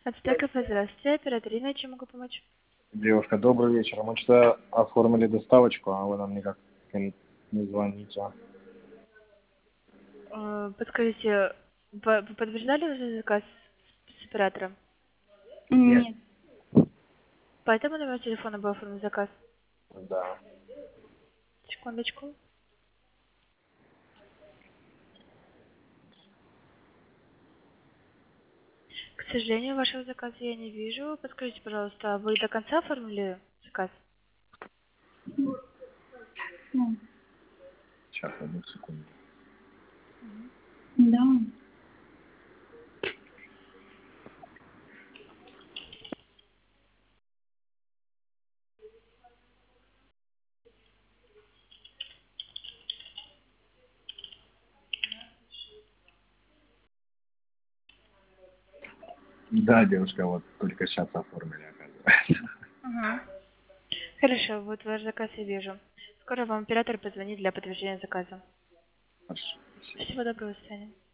Ацтеков, здравствуйте, оператор Ирина, чем могу помочь? Девушка, добрый вечер. Мы что-то оформили доставочку, а вы нам никак не звоните. Подскажите, вы подтверждали уже заказ с оператором? Нет. По этому номеру телефона был оформлен заказ? Да. Секундочку. К сожалению, вашего заказа я не вижу. Подскажите, пожалуйста, вы до конца оформили заказ? Сейчас, одну секунду. Да. Да, девушка, вот только сейчас оформили, оказывается. Угу. Хорошо, вот ваш заказ я вижу. Скоро вам оператор позвонит для подтверждения заказа. Хорошо, спасибо. Всего доброго, до свидания.